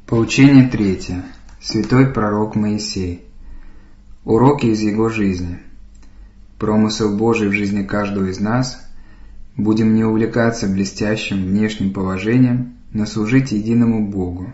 Поучение третье. Святой пророк Моисей. Уроки из его жизни. Промысел Божий в жизни каждого из нас. Будем не увлекаться блестящим внешним положением, но служить единому Богу.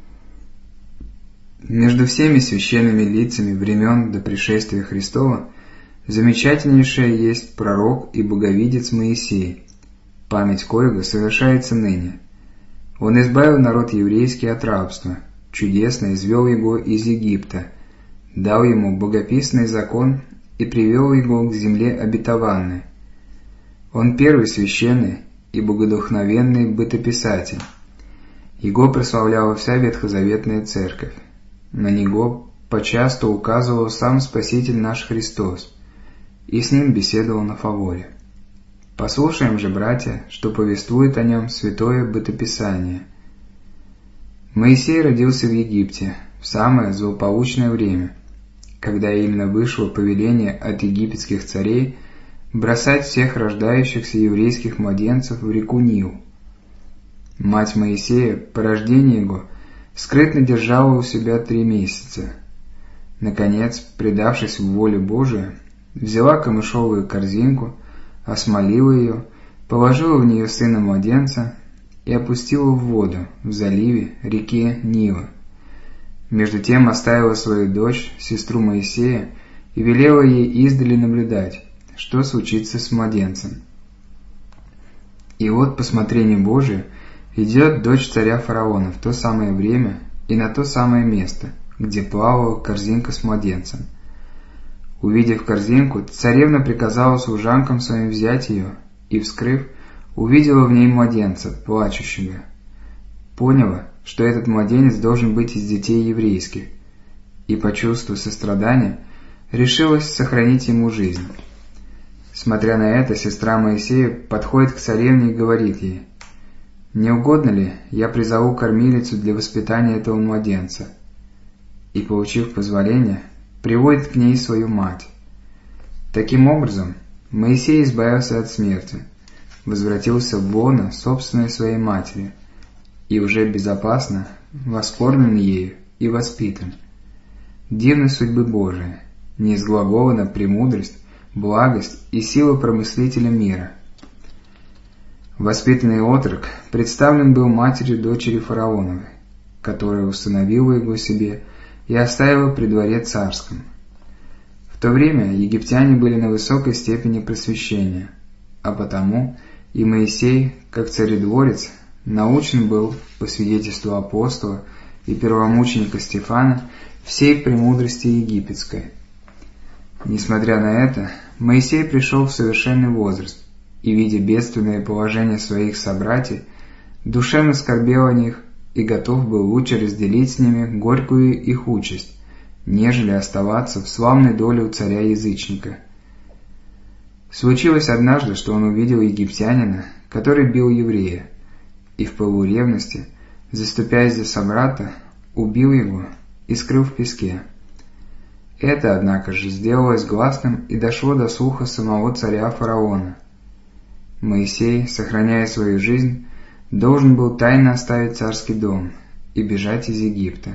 Между всеми священными лицами времен до пришествия Христова замечательнейшее есть пророк и боговидец Моисей, память коего совершается ныне. Он избавил народ еврейский от рабства, чудесно извел его из Египта, дал ему богописный закон и привел его к земле обетованной. Он первый священный и богодухновенный бытописатель. Его прославляла вся ветхозаветная церковь. На него почасту указывал сам Спаситель наш Христос, и с ним беседовал на фаворе. Послушаем же, братья, что повествует о нем святое бытописание. Моисей родился в Египте в самое злополучное время, когда именно вышло повеление от египетских царей бросать всех рождающихся еврейских младенцев в реку Нил. Мать Моисея, по рождению его, скрытно держала у себя 3 месяца. Наконец, предавшись в волю Божию, взяла камышовую корзинку, осмолила ее, положила в нее сына-младенца и опустила в воду в заливе реки Нила. Между тем оставила свою дочь, сестру Моисея, и велела ей издали наблюдать, что случится с младенцем. И вот, по смотрению Божию, идет дочь царя фараона в то самое время и на то самое место, где плавала корзинка с младенцем. Увидев корзинку, царевна приказала служанкам своим взять ее, и, вскрыв, увидела в ней младенца, плачущего. Поняла, что этот младенец должен быть из детей еврейских, и, по чувству сострадания, решилась сохранить ему жизнь. Смотря на это, сестра Моисея подходит к царевне и говорит ей: «Не угодно ли, я призову кормилицу для воспитания этого младенца?» И, получив позволение, приводит к ней свою мать. Таким образом, Моисей избавился от смерти, возвратился в лоно собственной своей матери и уже безопасно воскормлен ею и воспитан. Дивны судьбы Божии, неизглаголана премудрость, благость и сила промыслителя мира. Воспитанный отрок представлен был матерью дочери фараоновой, которая установила его себе и оставила при дворе царском. В то время египтяне были на высокой степени просвещения, а потому и Моисей, как царедворец, научен был, по свидетельству апостола и первомученика Стефана, всей премудрости египетской. Несмотря на это, Моисей пришел в совершенный возраст, и, видя бедственное положение своих собратьев, душевно скорбел о них и готов был лучше разделить с ними горькую их участь, нежели оставаться в славной доле у царя-язычника. Случилось однажды, что он увидел египтянина, который бил еврея, и в пылу ревности, заступясь за собрата, убил его и скрыл в песке. Это, однако же, сделалось гласным и дошло до слуха самого царя фараона. Моисей, сохраняя свою жизнь, должен был тайно оставить царский дом и бежать из Египта.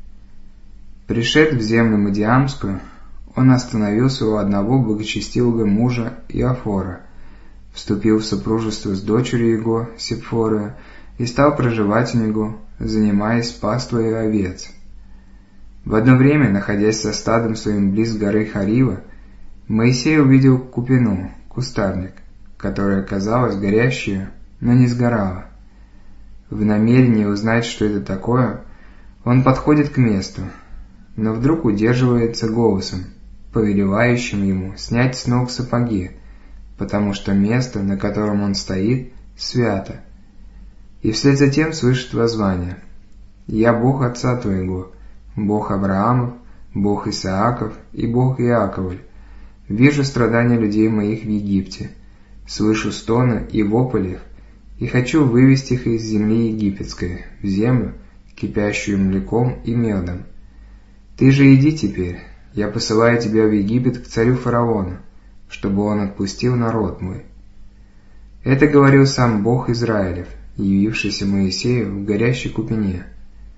Пришед в землю Мадиамскую, он остановился у одного благочестивого мужа Иофора, вступил в супружество с дочерью его, Сепфорою, и стал проживать у него, занимаясь паствой овец. В одно время, находясь со стадом своим близ горы Харива, Моисей увидел купину, кустарник, которая казалась горящей, но не сгорала. В намерении узнать, что это такое, он подходит к месту, но вдруг удерживается голосом, повелевающим ему снять с ног сапоги, потому что место, на котором он стоит, свято. И вслед за тем слышит воззвание: «Я Бог отца твоего, Бог Авраамов, Бог Исааков и Бог Иаковль. Вижу страдания людей моих в Египте, слышу стоны и вопль их, и хочу вывести их из земли египетской в землю, кипящую млеком и медом. Ты же иди теперь, я посылаю тебя в Египет к царю фараону, чтобы он отпустил народ мой». Это говорил сам Бог Израилев, явившийся Моисею в горящей купине.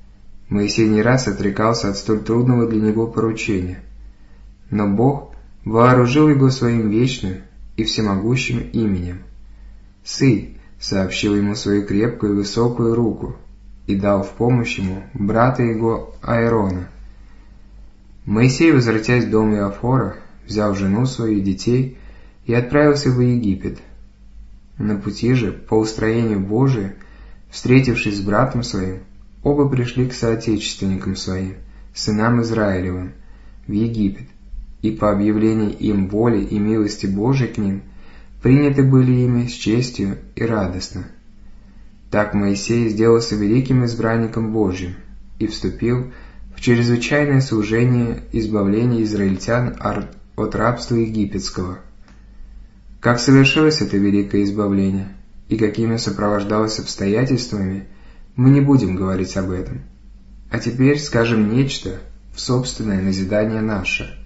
Моисей не раз отрекался от столь трудного для него поручения. Но Бог вооружил его своим вечным и всемогущим именем. Сый сообщил ему свою крепкую и высокую руку и дал в помощь ему брата его Аарона. Моисей, возвратясь в дом Иофора, взял жену свою и детей и отправился в Египет. На пути же, по устроению Божию, встретившись с братом своим, оба пришли к соотечественникам своим, сынам Израилевым, в Египет, и по объявлению им воли и милости Божией к ним приняты были ими с честью и радостно. Так Моисей сделался великим избранником Божьим и вступил в чрезвычайное служение избавления израильтян от рабства египетского. Как совершилось это великое избавление и какими сопровождалось обстоятельствами, мы не будем говорить об этом. А теперь скажем нечто в собственное назидание наше.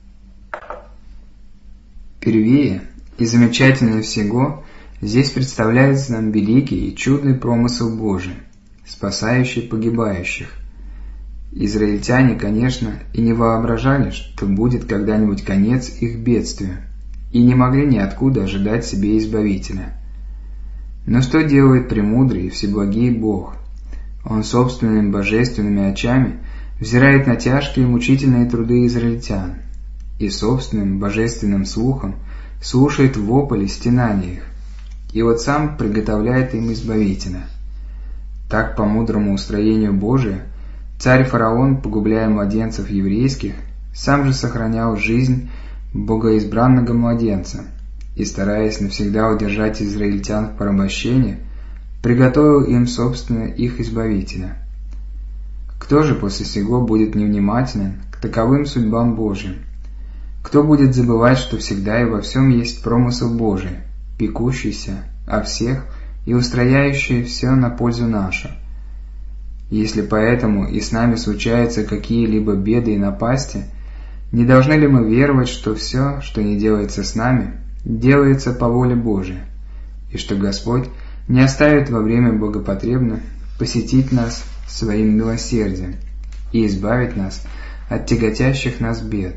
Первее и замечательнее всего здесь представляется нам великий и чудный промысел Божий, спасающий погибающих. Израильтяне, конечно, и не воображали, что будет когда-нибудь конец их бедствию, и не могли ниоткуда ожидать себе избавителя. Но что делает премудрый и всеблагий Бог? Он собственными божественными очами взирает на тяжкие и мучительные труды израильтян, и собственным божественным слухом слушает вопль и стенания их, и вот сам приготовляет им избавителя. Так, по мудрому устроению Божию, царь фараон, погубляя младенцев еврейских, сам же сохранял жизнь богоизбранного младенца и, стараясь навсегда удержать израильтян в порабощении, приготовил им, собственно, их избавителя. Кто же после сего будет невнимателен к таковым судьбам Божьим? Кто будет забывать, что всегда и во всем есть промысел Божий, пекущийся о всех и устрояющий все на пользу нашу? Если поэтому и с нами случаются какие-либо беды и напасти, не должны ли мы веровать, что все, что не делается с нами, делается по воле Божией, и что Господь не оставит во время богопотребно посетить нас своим милосердием и избавить нас от тяготящих нас бед?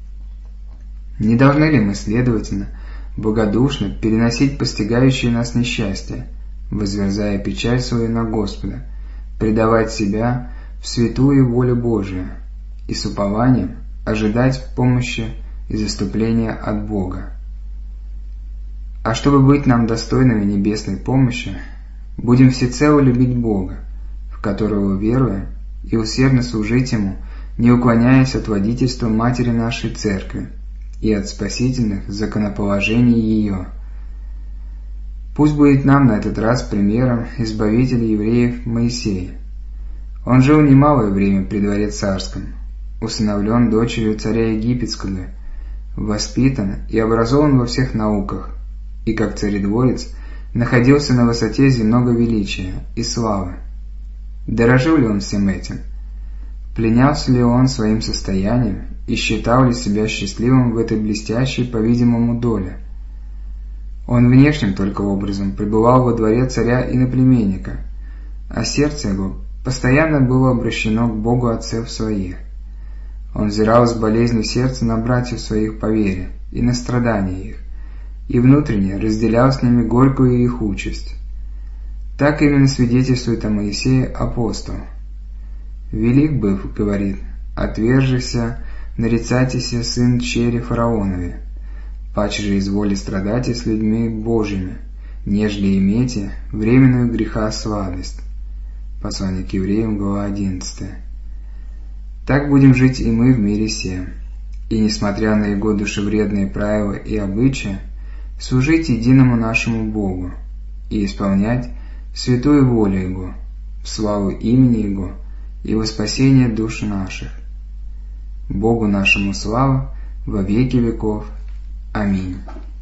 Не должны ли мы, следовательно, богодушно переносить постигающие нас несчастья, возверзая печаль свою на Господа, предавать себя в святую волю Божию и с упованием ожидать помощи и заступления от Бога? А чтобы быть нам достойными небесной помощи, будем всецело любить Бога, в которого веруем, и усердно служить Ему, не уклоняясь от водительства Матери нашей Церкви и от спасительных законоположений ее. Пусть будет нам на этот раз примером избавителя евреев Моисей. Он жил немалое время при дворе царском, усыновлен дочерью царя египетского, воспитан и образован во всех науках, и как царедворец находился на высоте земного величия и славы. Дорожил ли он всем этим? Пленялся ли он своим состоянием и считал ли себя счастливым в этой блестящей, по-видимому, доле? Он внешним только образом пребывал во дворе царя-иноплеменника, а сердце его постоянно было обращено к Богу Отцев своих. Он взирал с болезнью сердца на братьев своих по вере и на страдания их, и внутренне разделял с ними горькую их участь. Так именно свидетельствует о Моисее апостол. «Велик быв, — говорит, — отвержися, нарицатися сын чери фараонове, паче же изволи страдать с людьми Божьими, нежели имейте временную греха сладость». Послание к евреям, глава 11. Так будем жить и мы в мире сем, и, несмотря на его душевредные правила и обычаи, служить единому нашему Богу и исполнять святую волю Его, в славу имени Его и во спасение душ наших. Богу нашему слава во веки веков. Аминь.